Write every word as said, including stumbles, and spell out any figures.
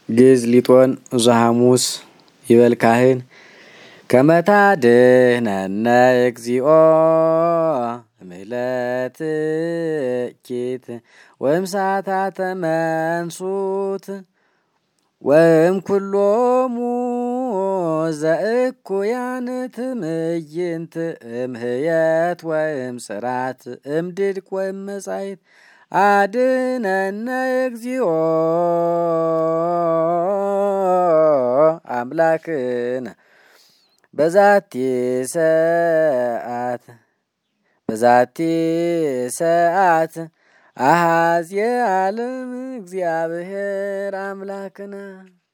ግዕዝ ሊጦን ዘሐሙስ ይበል ካህን ከመታድኅነነ እግዚኦ እምይእዜሰ ኪት ወእምሰዓታተ መንሱት ወእምኩሎሙ ዘእኩያን ትዕይንት እምህየት ወእምጽራት እምድድቅ ወእመጻእት አድኅነነ እግዚኦ አምላክነ በዛቲ ሰዓት በዛቲ ሰዓት አኀዝየ ዓለም እግዚአብሔር አምላክነ